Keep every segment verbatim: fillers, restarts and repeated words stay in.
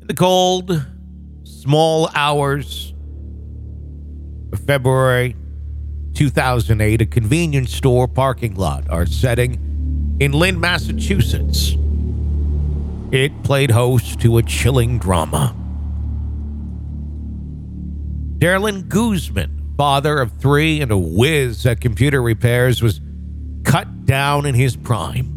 The cold, small hours of February two thousand eight, a convenience store parking lot, our setting in Lynn, Massachusetts. It played host to a chilling drama. Darylyn Guzman, father of three and a whiz at computer repairs, was cut down in his prime.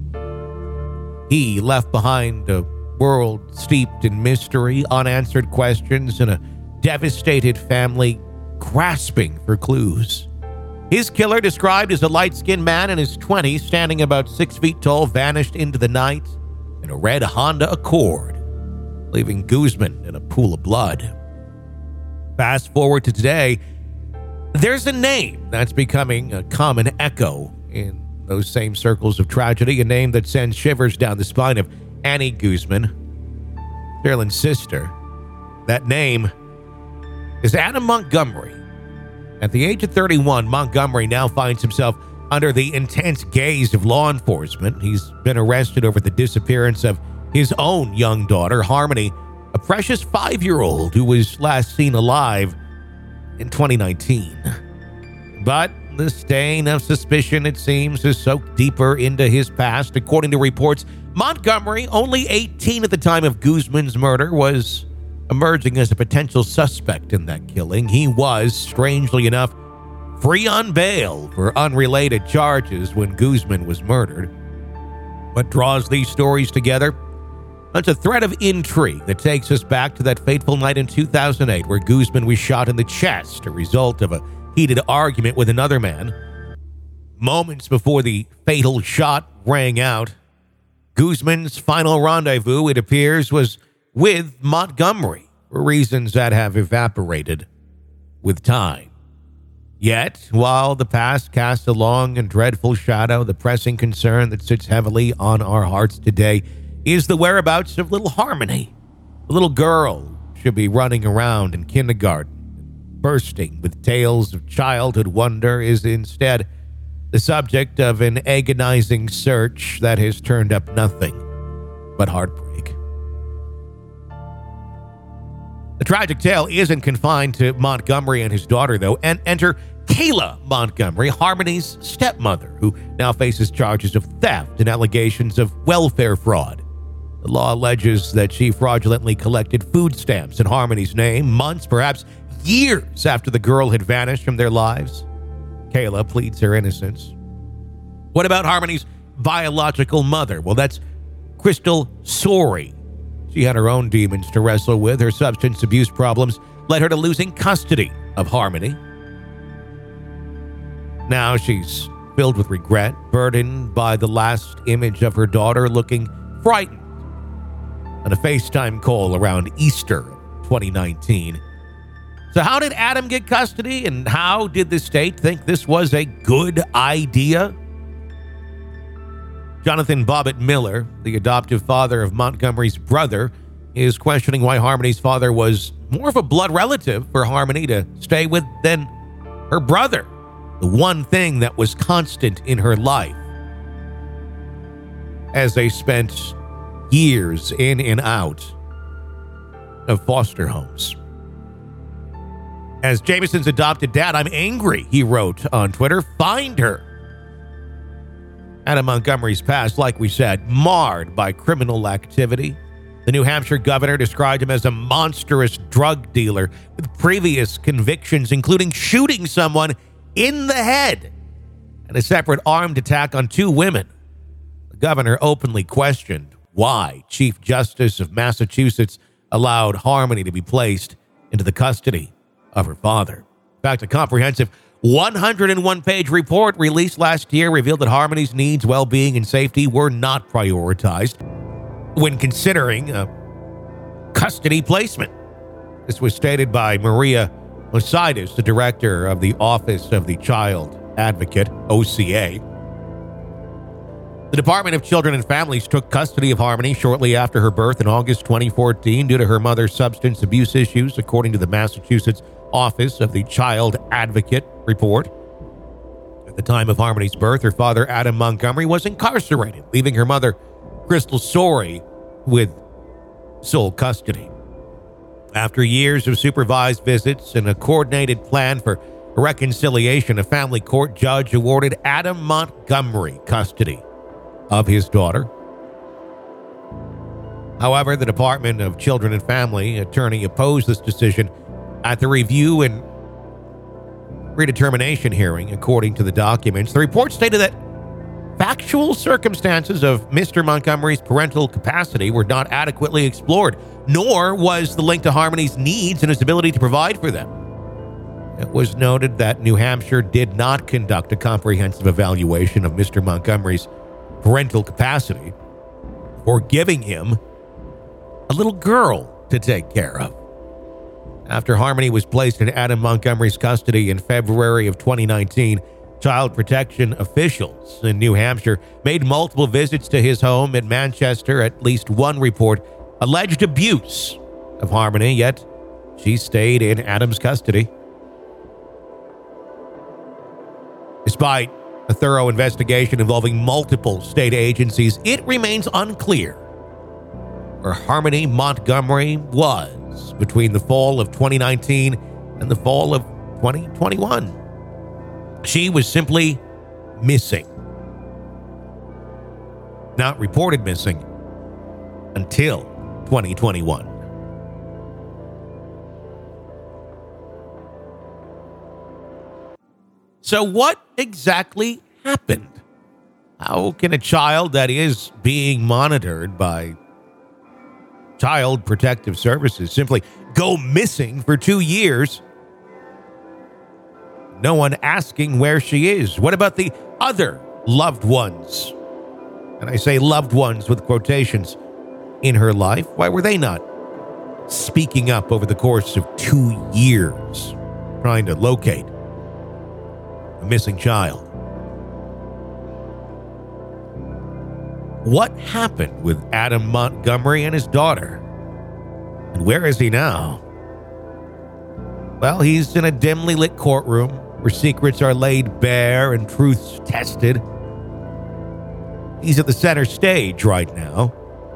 He left behind a world steeped in mystery, unanswered questions, and a devastated family grasping for clues. His killer, described as a light-skinned man in his twenties, standing about six feet tall, vanished into the night in a red Honda Accord, leaving Guzman in a pool of blood. Fast forward to today, there's a name that's becoming a common echo in those same circles of tragedy, a name that sends shivers down the spine of Annie Guzman, Darylyn's sister. That name is Adam Montgomery. At the age of thirty-one, Montgomery now finds himself under the intense gaze of law enforcement. He's been arrested over the disappearance of his own young daughter, Harmony, a precious five-year-old who was last seen alive in twenty nineteen. But the stain of suspicion, it seems, has soaked deeper into his past. According to reports, Montgomery, only eighteen at the time of Guzman's murder, was emerging as a potential suspect in that killing. He was, strangely enough, free on bail for unrelated charges when Guzman was murdered. What draws these stories together? It's a thread of intrigue that takes us back to that fateful night in two thousand eight where Guzman was shot in the chest, a result of a heated argument with another man. Moments before the fatal shot rang out, Guzman's final rendezvous, it appears, was with Montgomery for reasons that have evaporated with time. Yet, while the past casts a long and dreadful shadow, the pressing concern that sits heavily on our hearts today is the whereabouts of little Harmony. A little girl who should be running around in kindergarten, bursting with tales of childhood wonder, is instead the subject of an agonizing search that has turned up nothing but heartbreak. The tragic tale isn't confined to Montgomery and his daughter, though, and enter Kayla Montgomery, Harmony's stepmother, who now faces charges of theft and allegations of welfare fraud. The law alleges that she fraudulently collected food stamps in Harmony's name months, perhaps years after the girl had vanished from their lives. Kayla pleads her innocence. What about Harmony's biological mother? Well, that's Crystal Sorey. She had her own demons to wrestle with. Her substance abuse problems led her to losing custody of Harmony. Now she's filled with regret, burdened by the last image of her daughter looking frightened on a FaceTime call around Easter twenty nineteen. So how did Adam get custody, and how did the state think this was a good idea? Jonathan Bobbitt Miller, the adoptive father of Montgomery's brother, is questioning why Harmony's father was more of a blood relative for Harmony to stay with than her brother, the one thing that was constant in her life, as they spent years in and out of foster homes. As Jameson's adopted dad, I'm angry, he wrote on Twitter. Find her. Adam Montgomery's past, like we said, marred by criminal activity. The New Hampshire governor described him as a monstrous drug dealer with previous convictions, including shooting someone in the head and a separate armed attack on two women. The governor openly questioned why Chief Justice of Massachusetts allowed Harmony to be placed into the custody of her father. In fact, a comprehensive one hundred one page report released last year revealed that Harmony's needs, well-being, and safety were not prioritized when considering a custody placement. This was stated by Maria Mosidas, the director of the Office of the Child Advocate, O C A. The Department of Children and Families took custody of Harmony shortly after her birth in August twenty fourteen due to her mother's substance abuse issues, according to the Massachusetts Office of the Child Advocate report. At the time of Harmony's birth, her father, Adam Montgomery, was incarcerated, leaving her mother, Crystal Sorey, with sole custody. After years of supervised visits and a coordinated plan for reconciliation, a family court judge awarded Adam Montgomery custody of his daughter. However, the Department of Children and Family attorney opposed this decision at the review and redetermination hearing. According to the documents, the report stated that factual circumstances of Mister Montgomery's parental capacity were not adequately explored, nor was the link to Harmony's needs and his ability to provide for them. It was noted that New Hampshire did not conduct a comprehensive evaluation of Mister Montgomery's parental capacity for giving him a little girl to take care of. After Harmony was placed in Adam Montgomery's custody in February of twenty nineteen, child protection officials in New Hampshire made multiple visits to his home in Manchester. At least one report alleged abuse of Harmony, yet she stayed in Adam's custody. Despite a thorough investigation involving multiple state agencies, it remains unclear where Harmony Montgomery was between the fall of twenty nineteen and the fall of twenty twenty-one. She was simply missing. Not reported missing until twenty twenty-one. So what exactly happened? How can a child that is being monitored by Child Protective Services simply go missing for two years? No one asking where she is. What about the other loved ones? And I say loved ones with quotations in her life. Why were they not speaking up over the course of two years, trying to locate a missing child? What happened with Adam Montgomery and his daughter? And where is he now? Well, he's in a dimly lit courtroom where secrets are laid bare and truths tested. He's at the center stage right now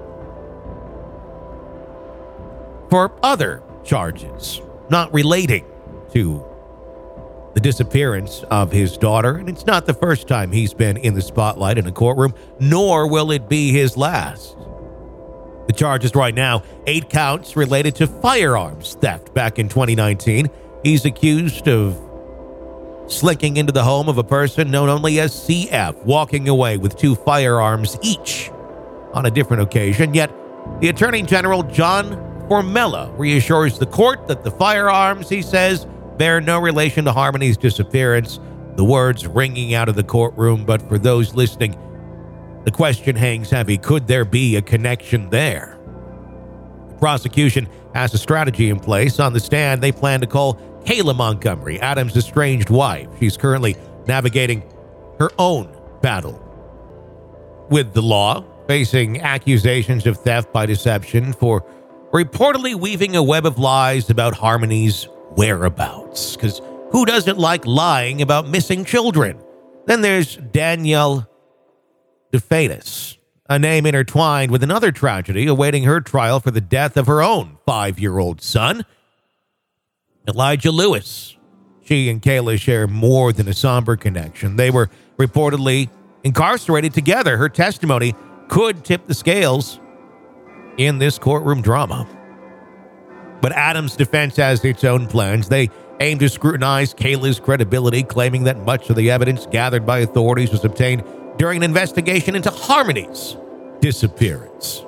for other charges not relating to the disappearance of his daughter, and it's not the first time he's been in the spotlight in a courtroom, nor will it be his last. The charges right now, eight counts related to firearms theft back in twenty nineteen. He's accused of slinking into the home of a person known only as C F, walking away with two firearms each on a different occasion. Yet, the Attorney General, John Formella, reassures the court that the firearms, he says, bear no relation to Harmony's disappearance. The words ringing out of the courtroom, but for those listening, the question hangs heavy. Could there be a connection there? The prosecution has a strategy in place. On the stand, they plan to call Kayla Montgomery, Adam's estranged wife. She's currently navigating her own battle with the law, facing accusations of theft by deception for reportedly weaving a web of lies about Harmony's whereabouts. Because who doesn't like lying about missing children? Then there's Danielle DeFatis, a name intertwined with another tragedy awaiting her trial for the death of her own five-year-old son, Elijah Lewis. She and Kayla share more than a somber connection. They were reportedly incarcerated together. Her testimony could tip the scales in this courtroom drama. But Adam's defense has its own plans. They aim to scrutinize Kayla's credibility, claiming that much of the evidence gathered by authorities was obtained during an investigation into Harmony's disappearance.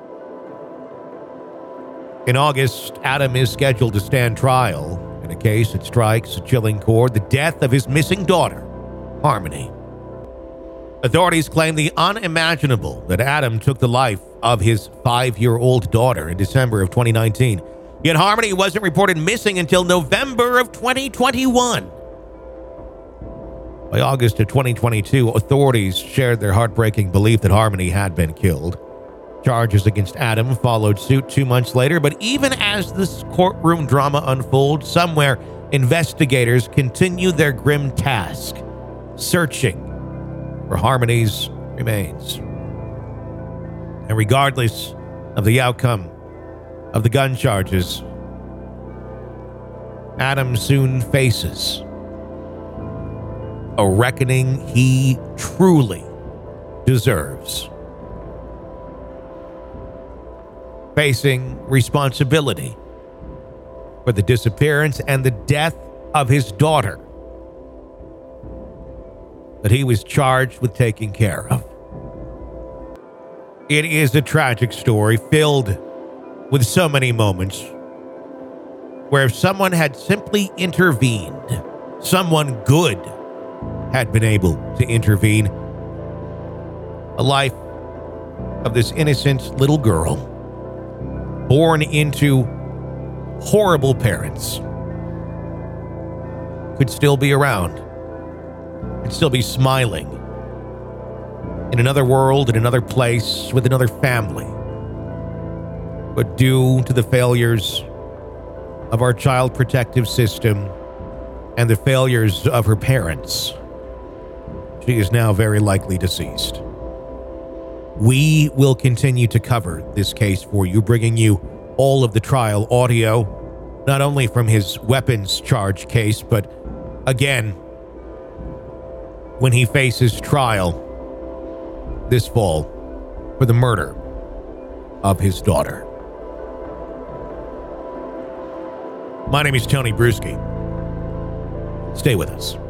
In August, Adam is scheduled to stand trial in a case that strikes a chilling chord: the death of his missing daughter, Harmony. Authorities claim the unimaginable, that Adam took the life of his five-year-old daughter in December of twenty nineteen. Yet Harmony wasn't reported missing until November of twenty twenty-one. By August of twenty twenty-two, authorities shared their heartbreaking belief that Harmony had been killed. Charges against Adam followed suit two months later, but even as this courtroom drama unfolds, somewhere investigators continue their grim task, searching for Harmony's remains. And regardless of the outcome of the gun charges, Adam soon faces a reckoning he truly deserves. Facing responsibility for the disappearance and the death of his daughter that he was charged with taking care of. It is a tragic story filled with so many moments where if someone had simply intervened, someone good had been able to intervene, the life of this innocent little girl born into horrible parents could still be around, could still be smiling in another world, in another place, with another family. But due to the failures of our child protective system and the failures of her parents, she is now very likely deceased. We will continue to cover this case for you, bringing you all of the trial audio, not only from his weapons charge case, but again, when he faces trial this fall for the murder of his daughter. My name is Tony Bruschi. Stay with us.